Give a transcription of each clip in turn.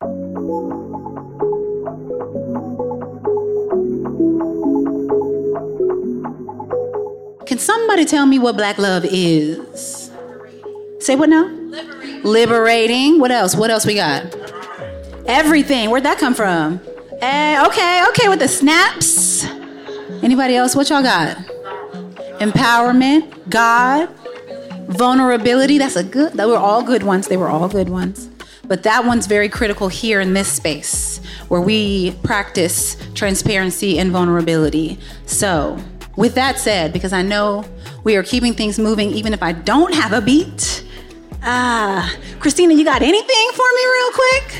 Can somebody tell me what black love is? Say what now? Liberating. What else? What else we got? Everything. Where'd that come from? Okay, with the snaps. Anybody else? What y'all got? Empowerment, God, vulnerability. They were all good ones. But that one's very critical here in this space where we practice transparency and vulnerability. So, with that said, because I know we are keeping things moving even if I don't have a beat. Christina, you got anything for me real quick?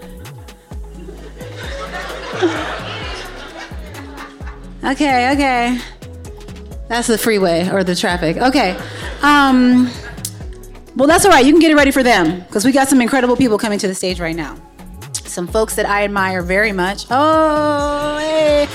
Okay. That's the freeway or the traffic. Okay. Well, that's all right. You can get it ready for them because we got some incredible people coming to the stage right now. Some folks that I admire very much. Oh, hey.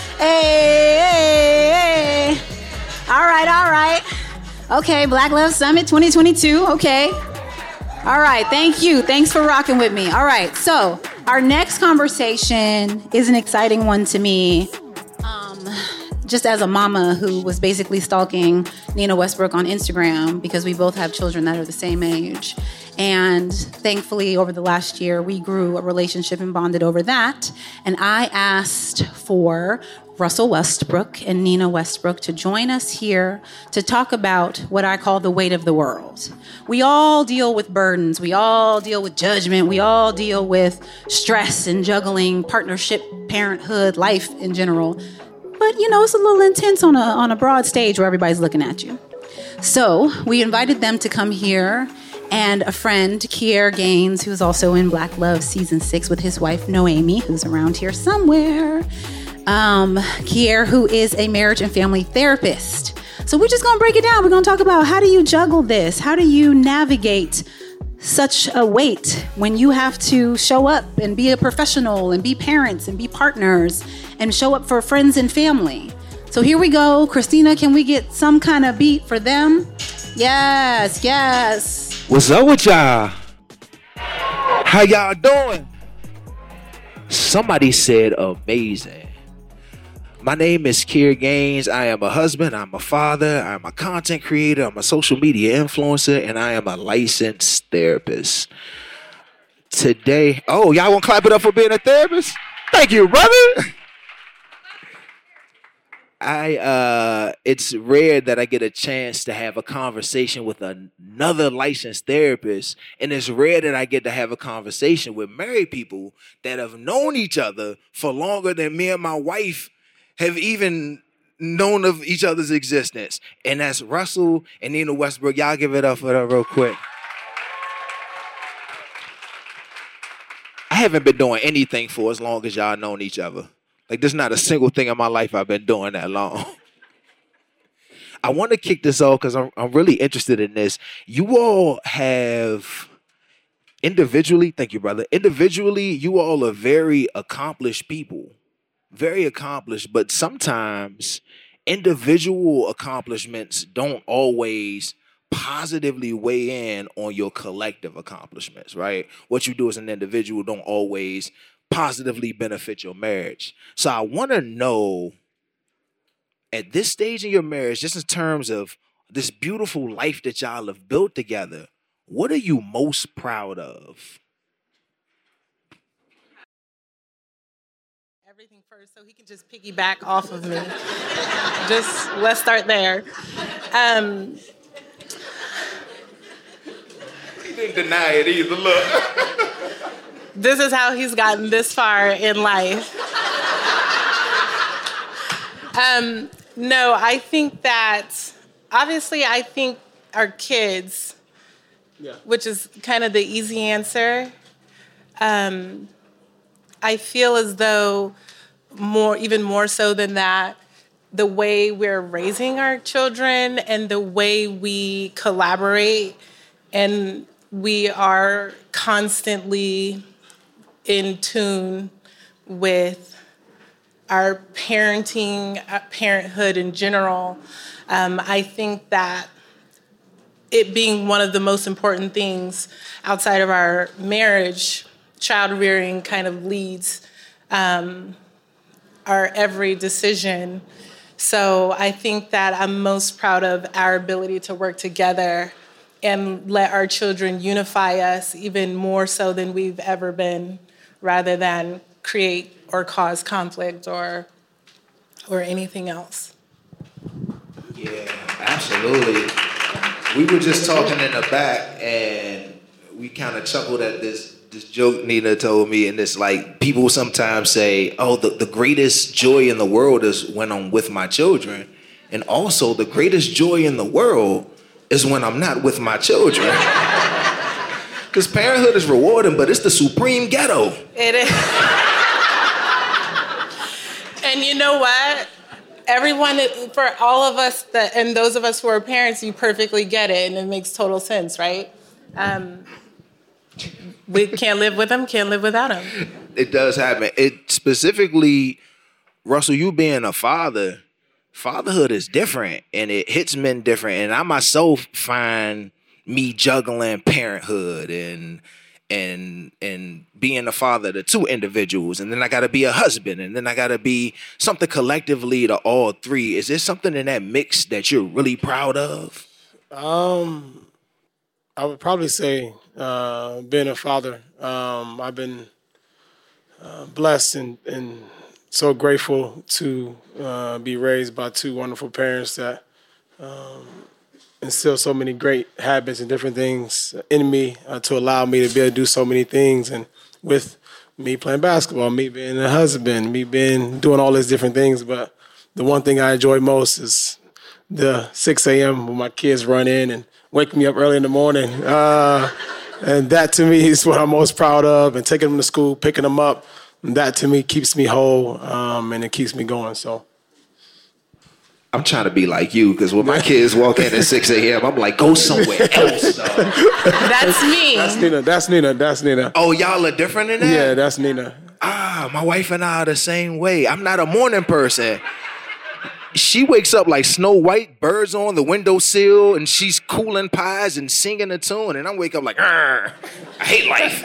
All right. Okay, Black Love Summit 2022. Okay. All right, thank you. Thanks for rocking with me. All right, so our next conversation is an exciting one to me. Just as a mama who was basically stalking Nina Westbrook on Instagram because we both have children that are the same age. And thankfully, over the last year, we grew a relationship and bonded over that. And I asked for Russell Westbrook and Nina Westbrook to join us here to talk about what I call the weight of the world. We all deal with burdens. We all deal with judgment. We all deal with stress and juggling, partnership, parenthood, life in general. But, it's a little intense on a broad stage where everybody's looking at you. So we invited them to come here, and a friend, Kier Gaines, who's also in Black Love Season 6 with his wife, Noemi, who's around here somewhere. Kier, who is a marriage and family therapist. So we're just going to break it down. We're going to talk about how do you juggle this? How do you navigate such a weight when you have to show up and be a professional and be parents and be partners and show up for friends and family? So here we go. Christina, can we get some kind of beat for them? Yes. What's up with y'all? How y'all doing? Somebody said amazing. My name is Kier Gaines. I am a husband, I'm a father, I'm a content creator, I'm a social media influencer, and I am a licensed therapist. Today, y'all want to clap it up for being a therapist? Thank you, brother. It's rare that I get a chance to have a conversation with another licensed therapist, and it's rare that I get to have a conversation with married people that have known each other for longer than me and my wife have even known of each other's existence. And that's Russell and Nina Westbrook. Y'all give it up for that real quick. I haven't been doing anything for as long as y'all known each other. Like, there's not a single thing in my life I've been doing that long. I want to kick this off because I'm really interested in this. You all have individually, thank you, brother. Individually, you all are very accomplished people. Very accomplished, but sometimes individual accomplishments don't always positively weigh in on your collective accomplishments, right? What you do as an individual don't always positively benefit your marriage. So I want to know, at this stage in your marriage, just in terms of this beautiful life that y'all have built together, what are you most proud of? Everything first, so he can just piggyback off of me. Let's start there. He didn't deny it either, look. This is how he's gotten this far in life. No, I think that, obviously, I think our kids, which is kind of the easy answer. I feel as though even more so than that, the way we're raising our children and the way we collaborate and we are constantly in tune with our parenting, parenthood in general. I think that it being one of the most important things outside of our marriage child rearing kind of leads our every decision. So I think that I'm most proud of our ability to work together and let our children unify us even more so than we've ever been, rather than create or cause conflict or anything else. Yeah, absolutely. We were just talking in the back, and we kind of chuckled at this joke Nina told me, and it's like people sometimes say, oh, the greatest joy in the world is when I'm with my children. And also the greatest joy in the world is when I'm not with my children. Because parenthood is rewarding, but it's the supreme ghetto. It is. And you know what? Everyone, for all of us and those of us who are parents, you perfectly get it, and it makes total sense, right? We can't live with them, can't live without them. It does happen. It specifically, Russell, you being a father, fatherhood is different, and it hits men different. And I myself find me juggling parenthood and being a father to two individuals, and then I gotta be a husband, and then I gotta be something collectively to all three. Is there something in that mix that you're really proud of? I would probably say being a father. I've been blessed and so grateful to be raised by two wonderful parents that instill so many great habits and different things in me to allow me to be able to do so many things. And with me playing basketball, me being a husband, me being doing all these different things. But the one thing I enjoy most is the 6 a.m. when my kids run in and wake me up early in the morning. And that to me is what I'm most proud of. And taking them to school, picking them up, that to me keeps me whole and it keeps me going. So I'm trying to be like you, because when my kids walk in at 6 a.m., I'm like, go somewhere else, dog. That's me. That's Nina. Oh, y'all are different in that? Yeah, that's Nina. My wife and I are the same way. I'm not a morning person. She wakes up like Snow White, birds on the windowsill, and she's cooling pies and singing a tune, and I wake up like, I hate life.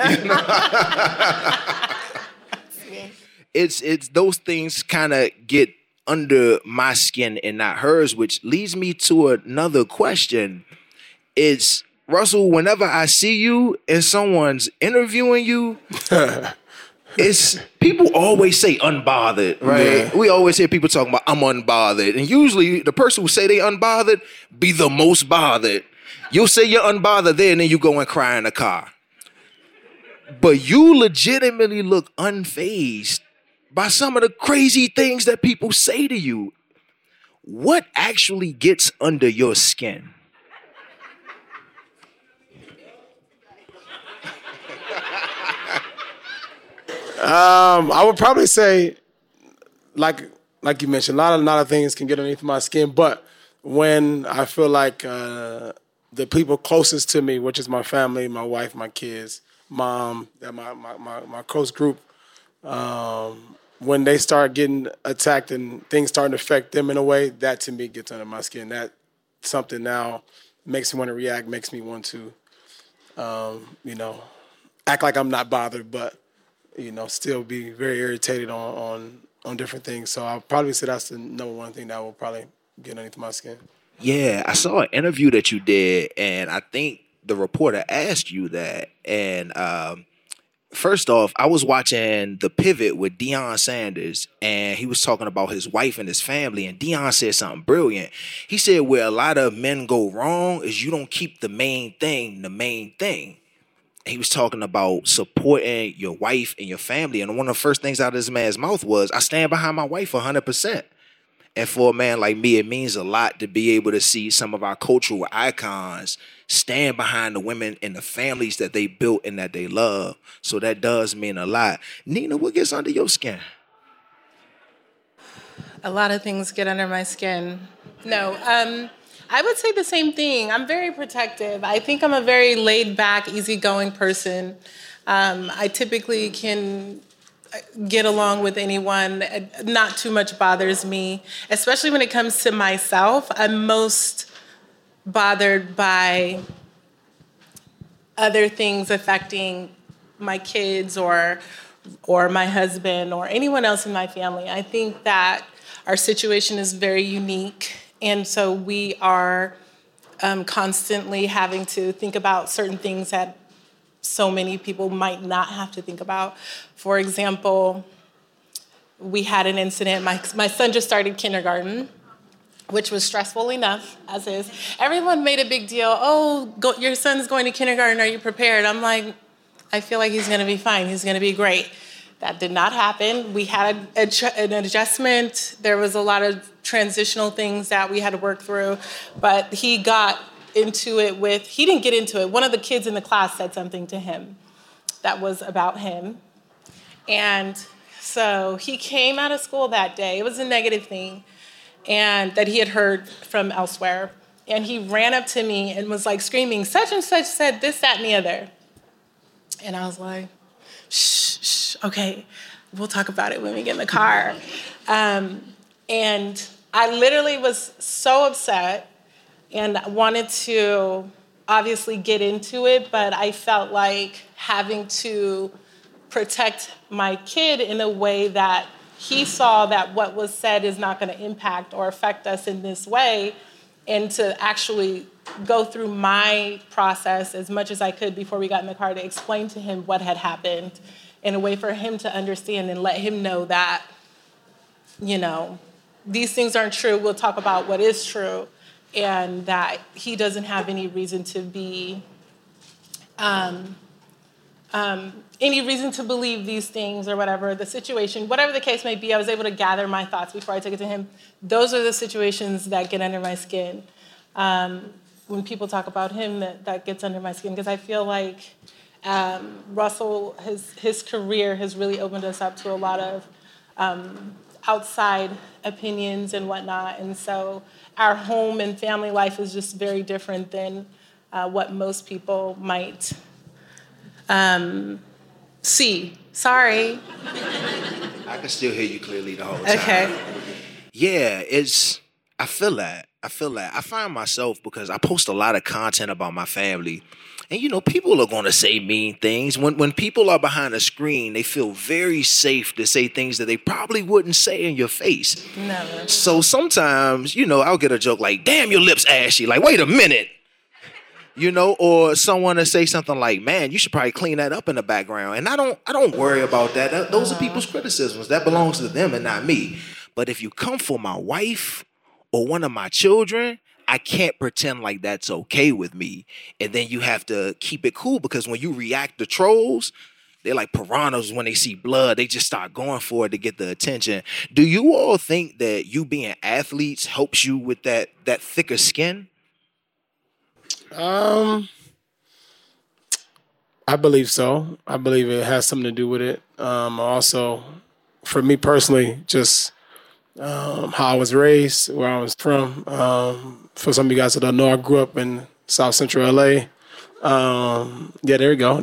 You know? It's those things kind of get under my skin and not hers, which leads me to another question. It's, Russell, whenever I see you and someone's interviewing you, it's people always say unbothered, right? Yeah. We always hear people talking about I'm unbothered. And usually the person who say they unbothered be the most bothered. You'll say you're unbothered there and then you go and cry in the car. But you legitimately look unfazed by some of the crazy things that people say to you. What actually gets under your skin? I would probably say, like you mentioned, a lot of things can get underneath my skin. But when I feel like the people closest to me, which is my family, my wife, my kids, mom, my close group, when they start getting attacked and things starting to affect them in a way, that to me gets under my skin. That something now makes me want to react, makes me want to, act like I'm not bothered, but still be very irritated on different things. So I'll probably say that's the number one thing that will probably get underneath my skin. Yeah, I saw an interview that you did, and I think the reporter asked you that. And first off, I was watching The Pivot with Deion Sanders, and he was talking about his wife and his family, and Deion said something brilliant. He said where a lot of men go wrong is you don't keep the main thing the main thing. He was talking about supporting your wife and your family. And one of the first things out of this man's mouth was, I stand behind my wife 100%. And for a man like me, it means a lot to be able to see some of our cultural icons stand behind the women and the families that they built and that they love. So that does mean a lot. Nina, what gets under your skin? A lot of things get under my skin. No, I would say the same thing. I'm very protective. I think I'm a very laid-back, easygoing person. I typically can get along with anyone. Not too much bothers me, especially when it comes to myself. I'm most bothered by other things affecting my kids or my husband or anyone else in my family. I think that our situation is very unique, and so we are constantly having to think about certain things that so many people might not have to think about. For example, we had an incident. My son just started kindergarten, which was stressful enough, as is. Everyone made a big deal. Oh, your son's going to kindergarten. Are you prepared? I'm like, I feel like he's going to be fine. He's going to be great. That did not happen. We had an adjustment. There was a lot of transitional things that we had to work through, but he got into it he didn't get into it. One of the kids in the class said something to him that was about him. And so he came out of school that day. It was a negative thing, and that he had heard from elsewhere. And he ran up to me and was like screaming, such and such said this, that, and the other. And I was like, shh, okay, we'll talk about it when we get in the car. And I literally was so upset and wanted to obviously get into it, but I felt like having to protect my kid in a way that he saw that what was said is not going to impact or affect us in this way, and to actually go through my process as much as I could before we got in the car to explain to him what had happened in a way for him to understand and let him know that, these things aren't true. We'll talk about what is true, and that he doesn't have any reason to be, any reason to believe these things or whatever the situation, whatever the case may be. I was able to gather my thoughts before I took it to him. Those are the situations that get under my skin. When people talk about him, that gets under my skin, because I feel like Russell, his career has really opened us up to a lot of outside opinions and whatnot. And so our home and family life is just very different than what most people might see. Sorry. I can still hear you clearly the whole time. Okay. Yeah, I feel that. I find myself, because I post a lot of content about my family, and people are going to say mean things. When people are behind a screen, they feel very safe to say things that they probably wouldn't say in your face. Never. So sometimes, I'll get a joke like, damn, your lips ashy. Like, wait a minute. Or someone to say something like, man, you should probably clean that up in the background. And I don't worry about that. Those are people's criticisms. That belongs to them and not me. But if you come for my wife or one of my children, I can't pretend like that's okay with me. And then you have to keep it cool, because when you react to trolls, they're like piranhas. When they see blood, they just start going for it to get the attention. Do you all think that you being athletes helps you with that thicker skin? I believe so. I believe it has something to do with it. Also, for me personally, just how I was raised, where I was from. For some of you guys that don't know, I grew up in South Central LA. Yeah, there we go.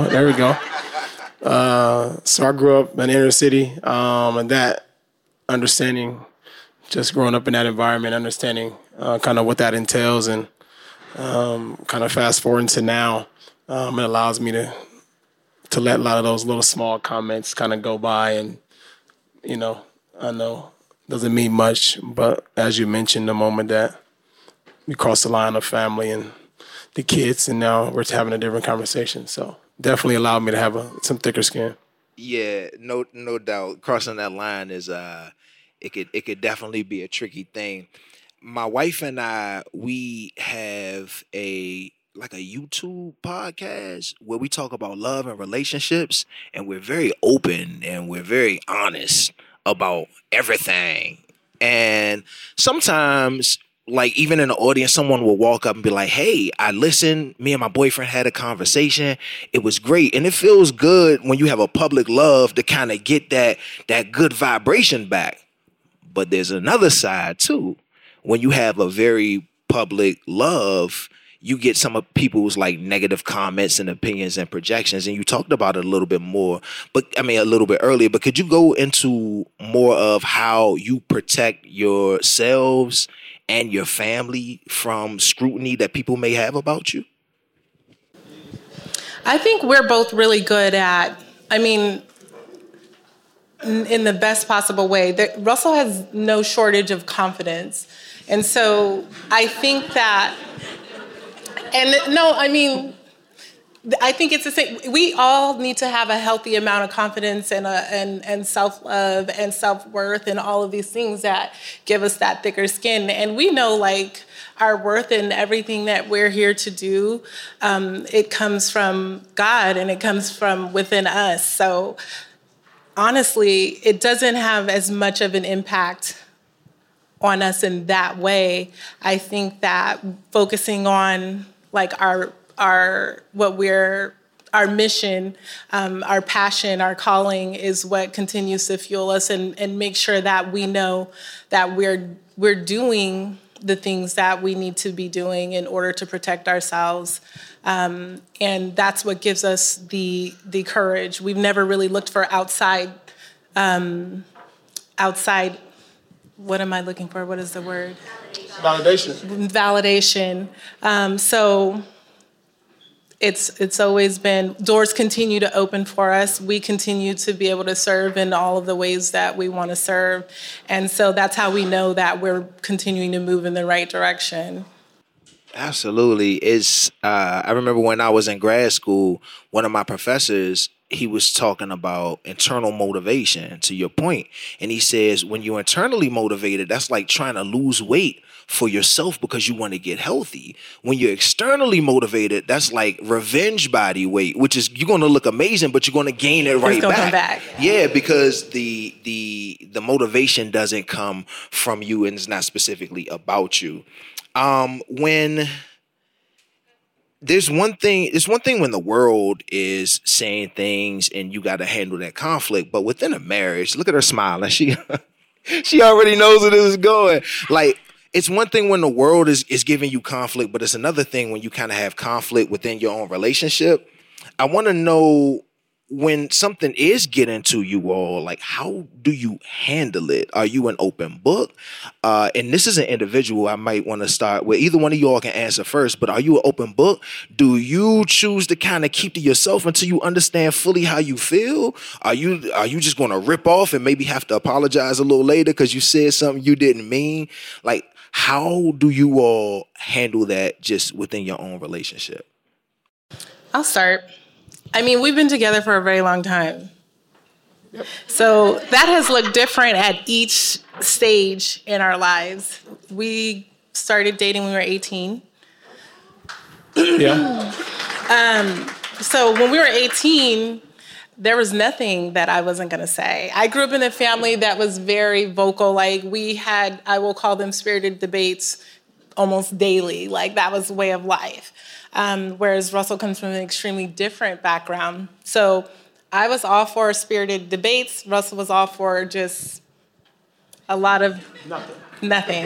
So I grew up in the inner city, and that understanding, just growing up in that environment, understanding kind of what that entails, and kind of fast forward to now, it allows me to let a lot of those little small comments kind of go by, and I know doesn't mean much, but as you mentioned, the moment that we crossed the line of family and the kids, and now we're having a different conversation. So definitely allowed me to have some thicker skin. Yeah, no doubt. Crossing that line is it could definitely be a tricky thing. My wife and I, we have a YouTube podcast where we talk about love and relationships, and we're very open and we're very honest about everything. And sometimes, like, even in the audience, someone will walk up and be like, hey, I listened. Me and my boyfriend had a conversation. It was great. And it feels good when you have a public love to kind of get that good vibration back. But there's another side too. When you have a very public love, you get some of people's like negative comments and opinions and projections. And you talked about it a little bit more, a little bit earlier, but could you go into more of how you protect yourselves and your family from scrutiny that people may have about you? I think we're both really good at, in the best possible way. Russell has no shortage of confidence. And so I think that, I think it's the same. We all need to have a healthy amount of confidence and self-love and self-worth and all of these things that give us that thicker skin. And we know, like, our worth and everything that we're here to do, it comes from God and it comes from within us. So honestly, it doesn't have as much of an impact on us in that way. I think that focusing on like our mission, our passion, our calling is what continues to fuel us and make sure that we know that we're doing the things that we need to be doing in order to protect ourselves. And that's what gives us the courage. We've never really looked for outside, what am I looking for? What is the word? Validation. So it's always been, doors continue to open for us. We continue to be able to serve in all of the ways that we want to serve. And so that's how we know that we're continuing to move in the right direction. Absolutely. I remember when I was in grad school, one of my professors, he was talking about internal motivation, to your point. And he says, when you're internally motivated, that's like trying to lose weight for yourself because you want to get healthy. When you're externally motivated, that's like revenge body weight, which is you're going to look amazing, but you're going to gain it right back. Come back. Yeah, because the motivation doesn't come from you and it's not specifically about you. When there's one thing when the world is saying things and you got to handle that conflict, but within a marriage, look at her smiling. She already knows where this is going. Like, it's one thing when the world is giving you conflict, but it's another thing when you kind of have conflict within your own relationship. I want to know, when something is getting to you all, like, how do you handle it? Are you an open book? And this is an individual I might want to start with. Either one of you all can answer first, but are you an open book? Do you choose to kind of keep to yourself until you understand fully how you feel? Are you just going to rip off and maybe have to apologize a little later because you said something you didn't mean? Like, how do you all handle that just within your own relationship? I'll start. We've been together for a very long time. Yep. So that has looked different at each stage in our lives. We started dating when we were 18. Yeah. So when we were 18, there was nothing that I wasn't going to say. I grew up in a family that was very vocal. Like, we had, I will call them spirited debates almost daily. Like, that was a way of life. Whereas Russell comes from an extremely different background. So I was all for spirited debates. Russell was all for just a lot of nothing.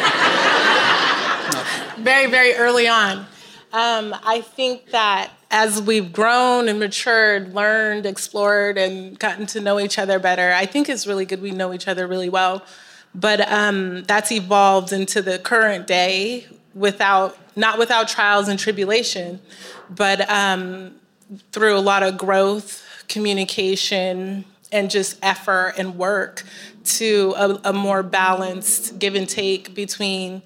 Very, very early on. I think that as we've grown and matured, learned, explored, and gotten to know each other better, I think it's really good we know each other really well. But that's evolved into the current day not without trials and tribulation, but through a lot of growth, communication, and just effort and work to a more balanced give and take between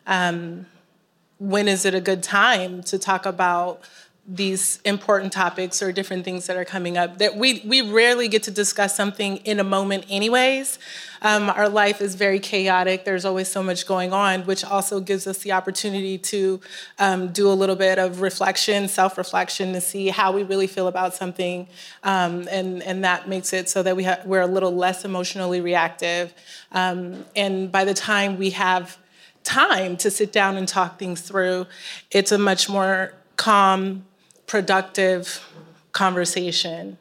when is it a good time to talk about these important topics or different things that are coming up. That we rarely get to discuss something in a moment anyways. Our life is very chaotic. There's always so much going on, which also gives us the opportunity to do a little bit of reflection, self-reflection, to see how we really feel about something. And that makes it so that we're a little less emotionally reactive. And by the time we have time to sit down and talk things through, it's a much more calm, productive conversation.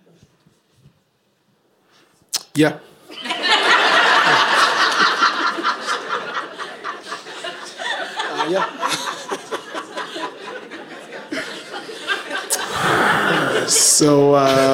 Yeah. Yeah. So,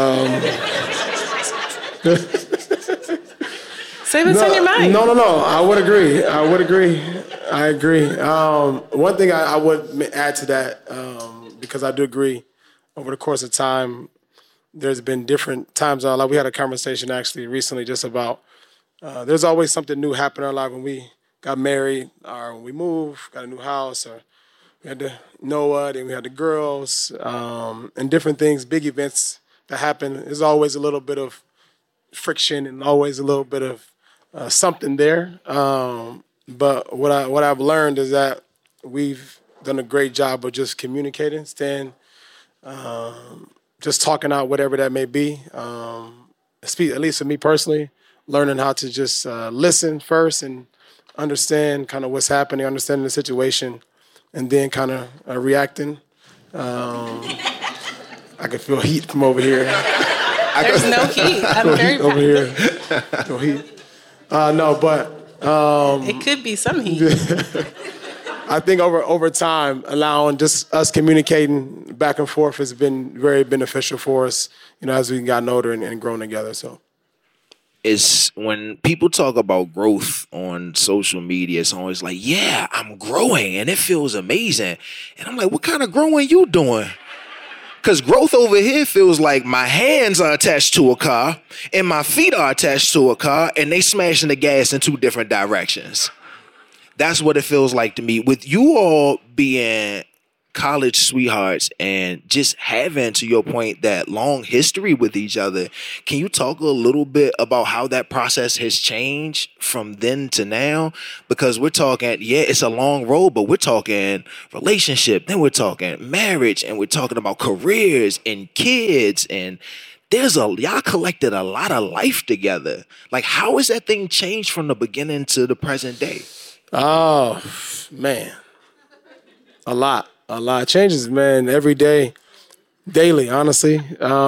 say what's on your mind. No. I would agree. I agree. One thing I would add to that, because I do agree, over the course of time, there's been different times in our life. We had a conversation actually recently just about there's always something new happening in our life when we got married or when we moved, got a new house, or we had the Noah, then we had the girls, and different things, big events that happen. There's always a little bit of friction and always a little bit of something there. But what I've learned is that we've done a great job of just communicating, just talking out whatever that may be. At least for me personally, learning how to just listen first and understand kind of what's happening, understanding the situation, and then kind of reacting. I can feel heat from over here. There's no heat. I'm very over here. No heat. No, but it could be some heat. I think over time, allowing just us communicating back and forth has been very beneficial for us, as we've gotten older and grown together. So. It's when people talk about growth on social media, it's always like, yeah, I'm growing and it feels amazing. And I'm like, what kind of growing you doing? Because growth over here feels like my hands are attached to a car and my feet are attached to a car and they smashing the gas in two different directions. That's what it feels like to me. With you all being college sweethearts and just having, to your point, that long history with each other, can you talk a little bit about how that process has changed from then to now? Because we're talking, it's a long road, but we're talking relationship, then we're talking marriage, and we're talking about careers and kids, and y'all collected a lot of life together. Like, how has that thing changed from the beginning to the present day? Oh, man. A lot changes, man, every day, daily, honestly.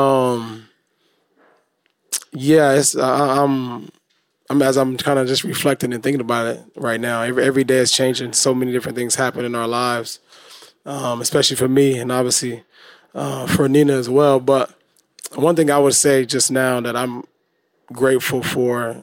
It's I'm as I'm kind of just reflecting and thinking about it right now. Every day is changing. So many different things happen in our lives, especially for me and obviously for Nina as well. But one thing I would say just now that I'm grateful for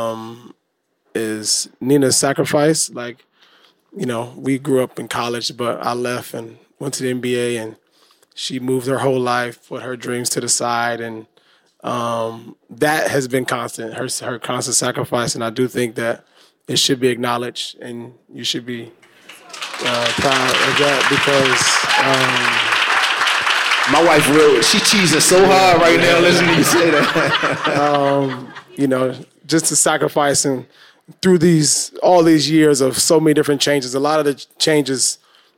is Nina's sacrifice. Like, we grew up in college, but I left and went to the NBA, and she moved her whole life, put her dreams to the side, and that has been constant, her constant sacrifice, and I do think that it should be acknowledged, and you should be proud of that because my wife she cheesing so hard right now listening to you say that. Just to sacrifice and through all these years of so many different changes, a lot of the changes,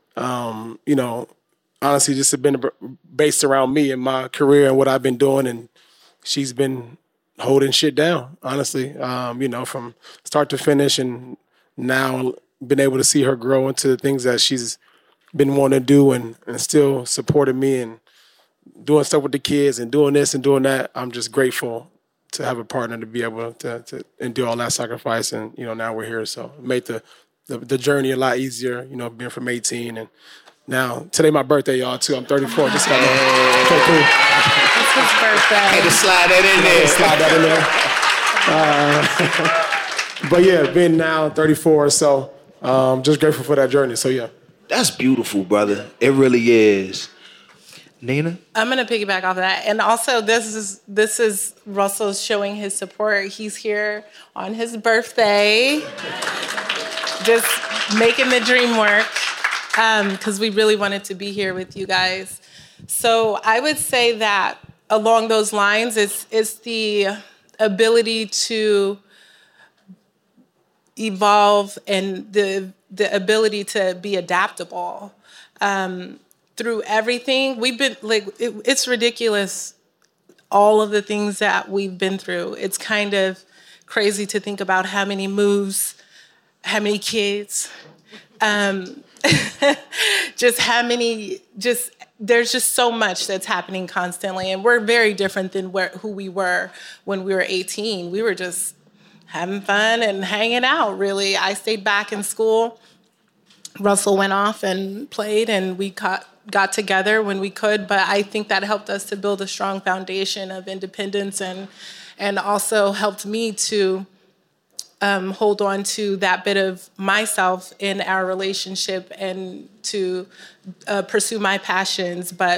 honestly, just have been based around me and my career and what I've been doing, and she's been holding shit down, honestly, from start to finish, and now been able to see her grow into the things that she's been wanting to do and still supporting me and doing stuff with the kids and doing this and doing that. I'm just grateful to have a partner to be able to and do all that sacrifice, and now we're here, so it made the journey a lot easier. Being from 18 and now today my birthday, y'all, too. I'm 34. Just got cool. It's his birthday. Had to slide that in there. But yeah, being now 34, so just grateful for that journey. So yeah, that's beautiful, brother. It really is. Nina? I'm going to piggyback off of that. And also, this is Russell showing his support. He's here on his birthday, just making the dream work, because we really wanted to be here with you guys. So I would say that along those lines, it's the ability to evolve and the ability to be adaptable. Through everything we've been it's ridiculous, all of the things that we've been through. It's kind of crazy to think about how many moves, how many kids, there's just so much that's happening constantly, and we're very different than who we were when we were 18. We were just having fun and hanging out, really. I stayed back in school. Russell went off and played, and we got together when we could, but I think that helped us to build a strong foundation of independence and also helped me to hold on to that bit of myself in our relationship and to pursue my passions, but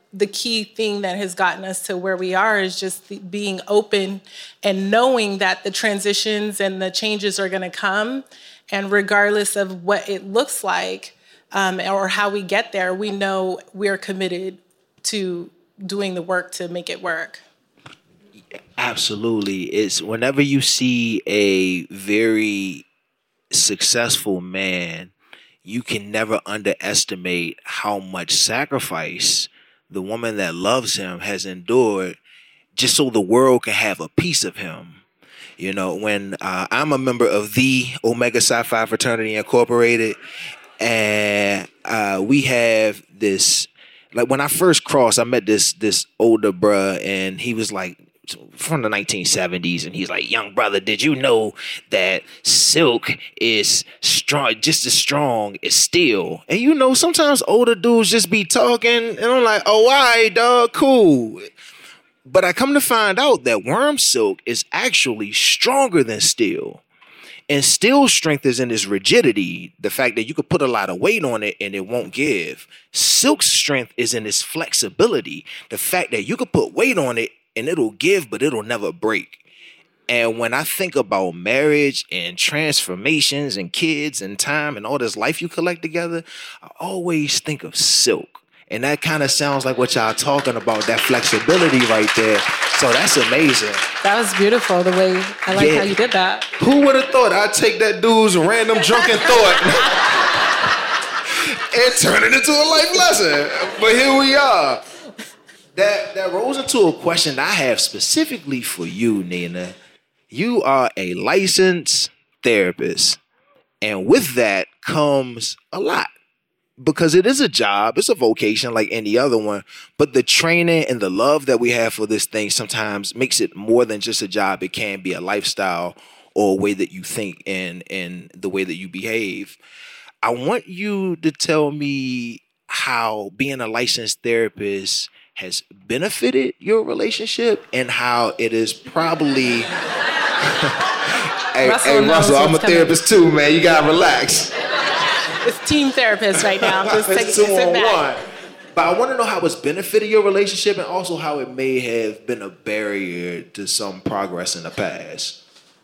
the key thing that has gotten us to where we are is just being open and knowing that the transitions and the changes are going to come. And regardless of what it looks like or how we get there, we know we're committed to doing the work to make it work. Absolutely. It's whenever you see a very successful man, you can never underestimate how much sacrifice the woman that loves him has endured just so the world can have a piece of him. You know, when I'm a member of the Omega Psi Phi Fraternity Incorporated, and we have this, like when I first crossed, I met this older bruh, and he was like, from the 1970s, and he's like, young brother, did you know that silk is strong, just as strong as steel? And you know, sometimes older dudes just be talking, and I'm like, oh, all right, dog, cool. But I come to find out that worm silk is actually stronger than steel. And steel's strength is in its rigidity, the fact that you could put a lot of weight on it and it won't give. Silk's strength is in its flexibility, the fact that you could put weight on it and it'll give, but it'll never break. And when I think about marriage and transformations and kids and time and all this life you collect together, I always think of silk. And that kind of sounds like what y'all talking about, that flexibility right there. So that's amazing. That was beautiful, the way, I like how you did that. Who would have thought I'd take that dude's random drunken thought and turn it into a life lesson? But here we are. That rolls into a question I have specifically for you, Nina. You are a licensed therapist, and with that comes a lot. Because it is a job, it's a vocation like any other one, but the training and the love that we have for this thing sometimes makes it more than just a job. It can be a lifestyle or a way that you think and the way that you behave. I want you to tell me how being a licensed therapist has benefited your relationship and how it is probably... hey, Russell, I'm a therapist too, man. You gotta relax. It's team therapist right now. Just sit back. But I want to know how it's benefited your relationship and also how it may have been a barrier to some progress in the past.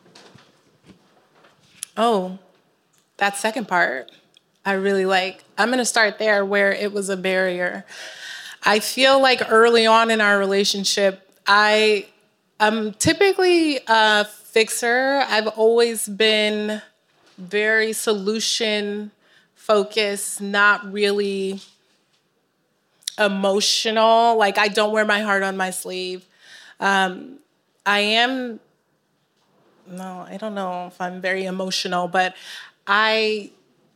Oh, that second part, I really like. I'm going to start there where it was a barrier. I feel like early on in our relationship, I'm typically a fixer. I've always been very solution focused, not really emotional. Like, I don't wear my heart on my sleeve. I don't know if I'm very emotional, but I've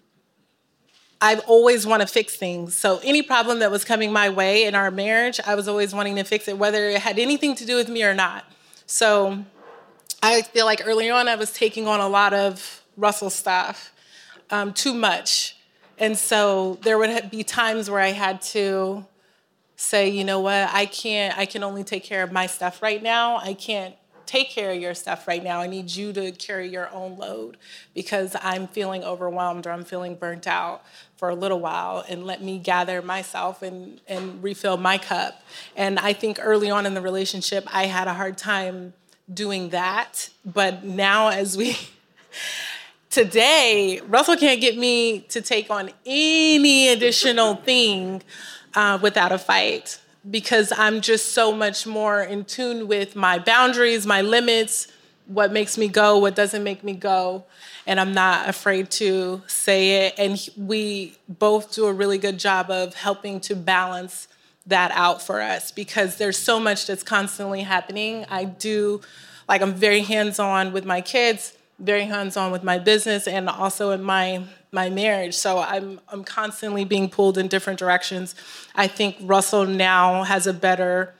always want to fix things. So any problem that was coming my way in our marriage, I was always wanting to fix it, whether it had anything to do with me or not. So I feel like early on I was taking on a lot of Russell stuff, too much. And so there would be times where I had to say, you know what, I can only take care of my stuff right now. I can't take care of your stuff right now. I need you to carry your own load because I'm feeling overwhelmed or I'm feeling burnt out for a little while, and let me gather myself and refill my cup. And I think early on in the relationship, I had a hard time doing that. But now today, Russell can't get me to take on any additional thing without a fight, because I'm just so much more in tune with my boundaries, my limits, what makes me go, what doesn't make me go, and I'm not afraid to say it. And we both do a really good job of helping to balance that out for us, because there's so much that's constantly happening. I'm very hands-on with my kids, very hands-on with my business, and also in my marriage. So I'm constantly being pulled in different directions. I think Russell now has a better,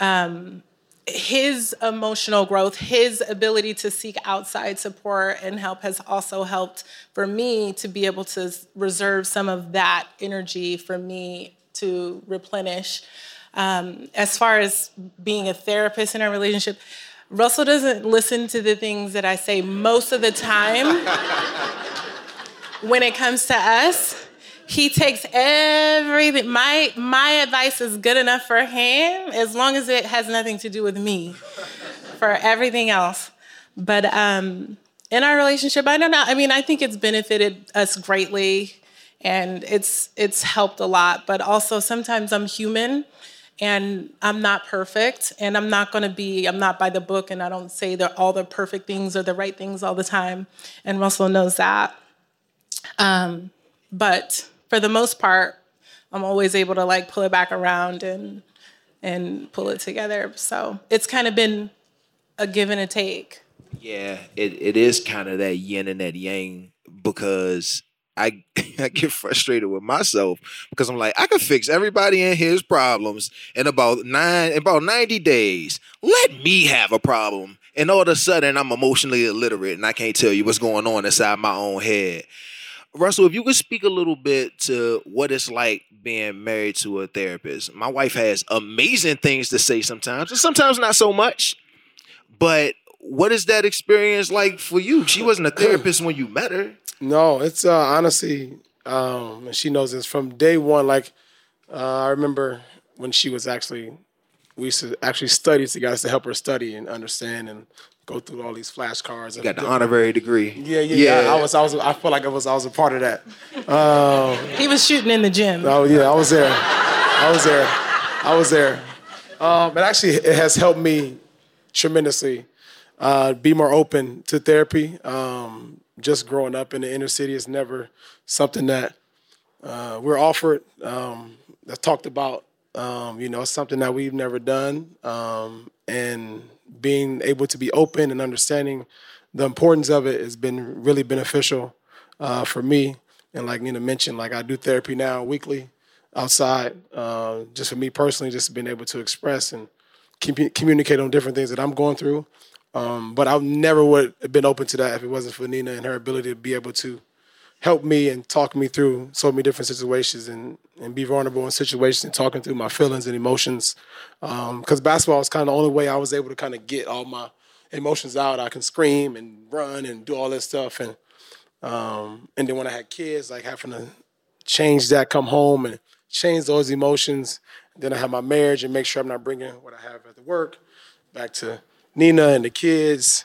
his emotional growth, his ability to seek outside support and help has also helped for me to be able to reserve some of that energy for me to replenish. As far as being a therapist in a relationship, Russell doesn't listen to the things that I say most of the time. When it comes to us, he takes everything. My advice is good enough for him as long as it has nothing to do with me for everything else. But in our relationship, I don't know. I mean, I think it's benefited us greatly, and it's helped a lot. But also sometimes I'm human, and I'm not perfect, and I'm not by the book, and I don't say all the perfect things or the right things all the time. And Russell knows that. But for the most part, I'm always able to like pull it back around and pull it together. So it's kind of been a give and a take. Yeah, it is kind of that yin and that yang, because I get frustrated with myself because I'm like, I could fix everybody in his problems in about 90 days. Let me have a problem. And all of a sudden I'm emotionally illiterate and I can't tell you what's going on inside my own head. Russell, if you could speak a little bit to what it's like being married to a therapist. My wife has amazing things to say sometimes, and sometimes not so much. But what is that experience like for you? She wasn't a therapist when you met her. No, it's honestly, and she knows this from day one. Like, I remember when she was we used to actually study together to help her study and understand and go through all these flashcards. You got the honorary degree. Yeah. I feel like I was a part of that. He was shooting in the gym. Oh yeah, I was there. And actually, it has helped me tremendously be more open to therapy. Just growing up in the inner city is never something that we're offered. That's talked about. It's something that we've never done. And being able to be open and understanding the importance of it has been really beneficial for me. And like Nina mentioned, like I do therapy now weekly outside. Just for me personally, just being able to express and communicate on different things that I'm going through. But I never would have been open to that if it wasn't for Nina and her ability to be able to help me and talk me through so many different situations and be vulnerable in situations and talking through my feelings and emotions. Because basketball was kind of the only way I was able to kind of get all my emotions out. I can scream and run and do all that stuff. And then when I had kids, like having to change that, come home and change those emotions. Then I have my marriage and make sure I'm not bringing what I have at the work back to Nina and the kids.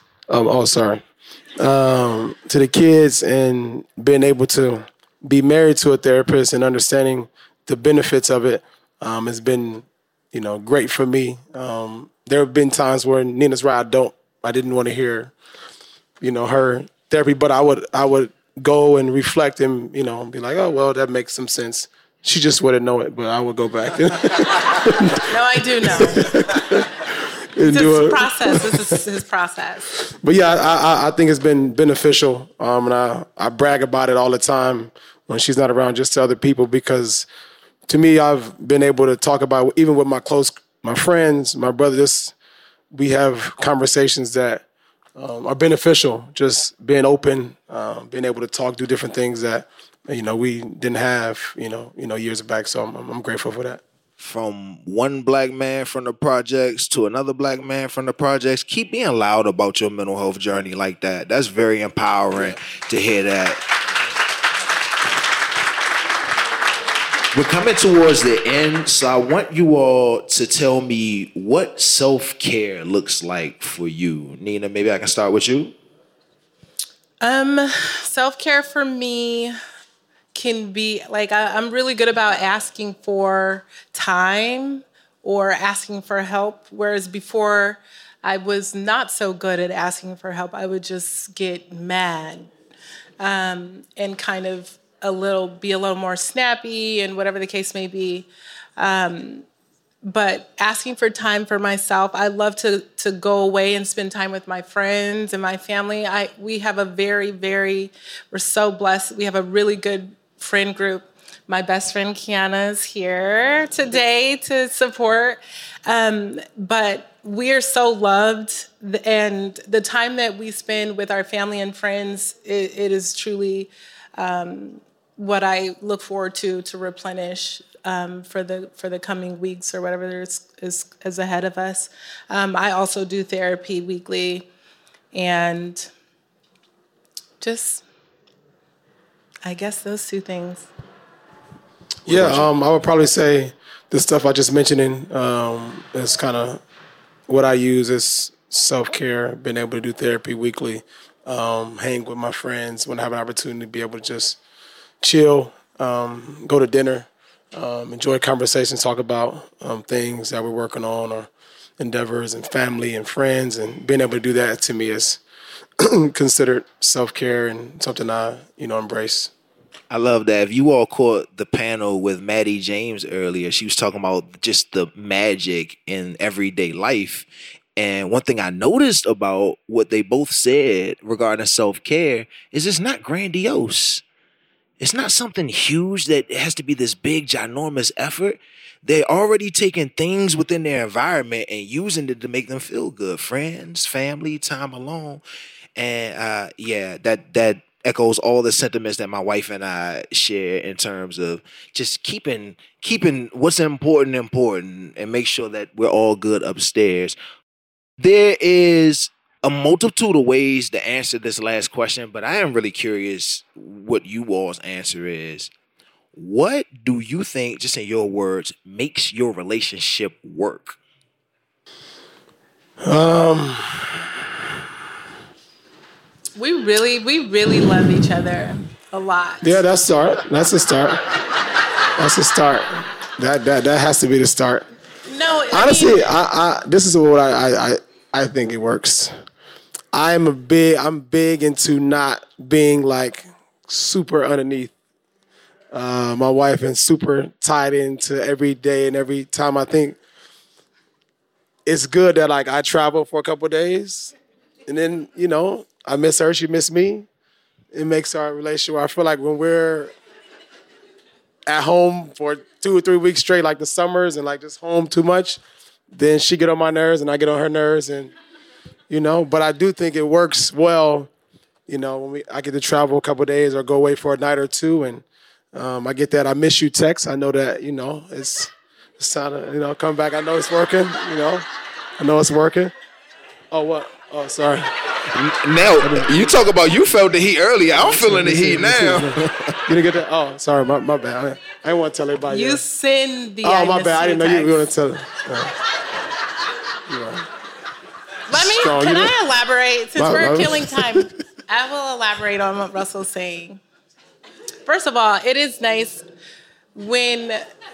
To the kids, and being able to be married to a therapist and understanding the benefits of it has been, great for me. There have been times where Nina's right. I didn't want to hear, her therapy, but I would go and reflect and, be like, oh, well, that makes some sense. She just wouldn't know it, but I would go back. No, I do know. It's his process. This is his process. But yeah, I think it's been beneficial. And I brag about it all the time when she's not around, just to other people, because to me, I've been able to talk about, even with my friends, my brother, we have conversations that are beneficial, just being open, being able to talk, do different things that, we didn't have, years back. So I'm grateful for that. From one black man from the projects to another black man from the projects, keep being loud about your mental health journey like that. That's very empowering to hear that. We're coming towards the end, so I want you all to tell me what self-care looks like for you. Nina, maybe I can start with you. Self-care for me can be like, I'm really good about asking for time or asking for help, whereas before I was not so good at asking for help. I would just get mad and kind of be a little more snappy and whatever the case may be. But asking for time for myself, I love to go away and spend time with my friends and my family. We're so blessed. We have a really good friend group. My best friend Kiana is here today to support. But we are so loved, and the time that we spend with our family and friends, it is truly what I look forward to replenish for the coming weeks or whatever is ahead of us. I also do therapy weekly, and just, I guess those two things. I would probably say the stuff I just mentioned is kind of what I use as self-care, being able to do therapy weekly, hang with my friends when I have an opportunity to be able to just chill, go to dinner, enjoy conversations, talk about things that we're working on or endeavors and family and friends, and being able to do that to me is considered self-care and something I, embrace. I love that. If you all caught the panel with Maddie James earlier, she was talking about just the magic in everyday life. And one thing I noticed about what they both said regarding self-care is it's not grandiose. It's not something huge that has to be this big, ginormous effort. They're already taking things within their environment and using it to make them feel good. Friends, family, time alone. And that echoes all the sentiments that my wife and I share in terms of just keeping what's important and make sure that we're all good upstairs. There is a multitude of ways to answer this last question, but I am really curious what you all's answer is. What do you think, just in your words, makes your relationship work? We really love each other a lot. Yeah, that's a start. That's a start. That has to be the start. No, honestly, I this is what I think it works. I'm big into not being like super underneath my wife and super tied into every day and every time. I think it's good that like I travel for a couple of days and then, I miss her, she missed me. It makes our relationship, I feel like when we're at home for 2 or 3 weeks straight, like the summers and like just home too much, then she get on my nerves and I get on her nerves and, but I do think it works well, when I get to travel a couple of days or go away for a night or two and I get that I miss you text. I know that, it's time to, come back. I know it's working, I know it's working. Oh, what? Oh, sorry. Now, you talk about you felt the heat earlier. I'm feeling the heat now. You didn't get that? Oh, sorry, my bad. I didn't want to tell everybody. You send the Oh, my bad. I didn't know you were going to tell it. Can I elaborate? Since we're killing time, I will elaborate on what Russell's saying. First of all, it is nice when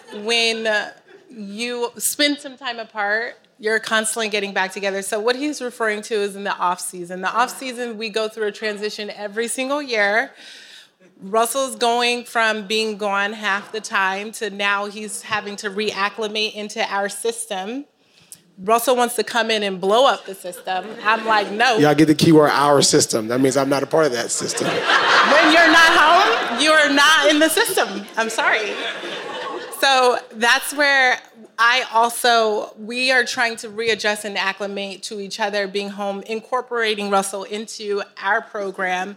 you spend some time apart, you're constantly getting back together. So what he's referring to is in the off season. The off season, we go through a transition every single year. Russell's going from being gone half the time to now he's having to reacclimate into our system. Russell wants to come in and blow up the system. I'm like, no. Yeah, I get the keyword our system. That means I'm not a part of that system. When you're not home, you're not in the system. I'm sorry. So that's where we are trying to readjust and acclimate to each other, being home, incorporating Russell into our program.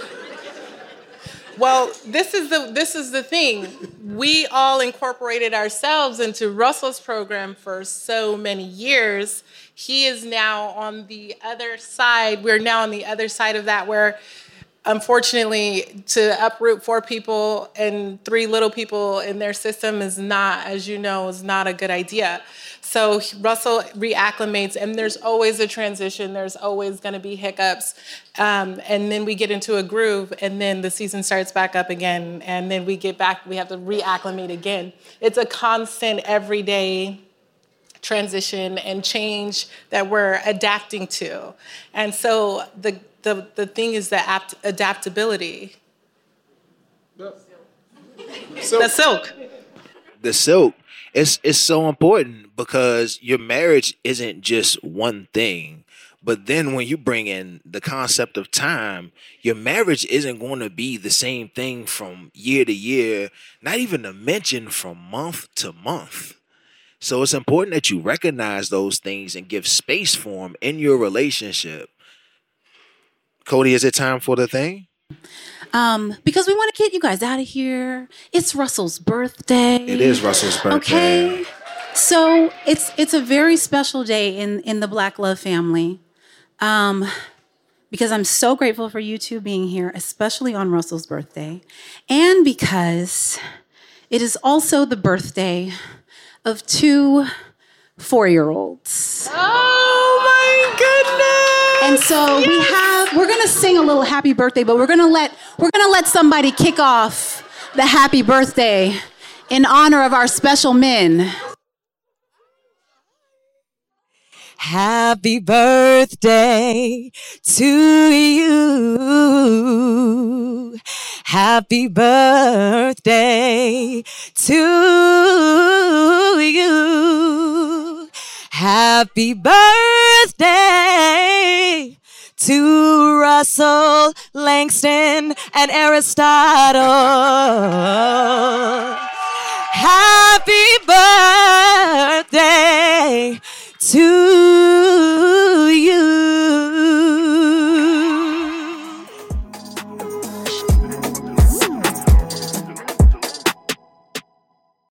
Well, this is the thing. We all incorporated ourselves into Russell's program for so many years. He is now on the other side. We're now on the other side of that where, unfortunately, to uproot 4 people and 3 little people in their system is not, as you know, is not a good idea. So Russell reacclimates, and there's always a transition. There's always going to be hiccups. And then we get into a groove, and then the season starts back up again. And then we get back, we have to reacclimate again. It's a constant, everyday transition and change that we're adapting to. And so the thing is the adaptability. The silk. The silk. It's so important because your marriage isn't just one thing. But then when you bring in the concept of time, your marriage isn't going to be the same thing from year to year, not even to mention from month to month. So it's important that you recognize those things and give space for them in your relationship. Cody, is it time for the thing? Because we want to get you guys out of here. It's Russell's birthday. It is Russell's birthday. Okay. So it's a very special day in the Black Love family. Because I'm so grateful for you two being here, especially on Russell's birthday. And because it is also the birthday of 2 4-year-olds. Oh my goodness! And so we're gonna sing a little happy birthday, but we're gonna let somebody kick off the happy birthday in honor of our special men. Happy birthday to you. Happy birthday to you. Happy birthday to Russell, Langston, and Aristotle. Happy birthday to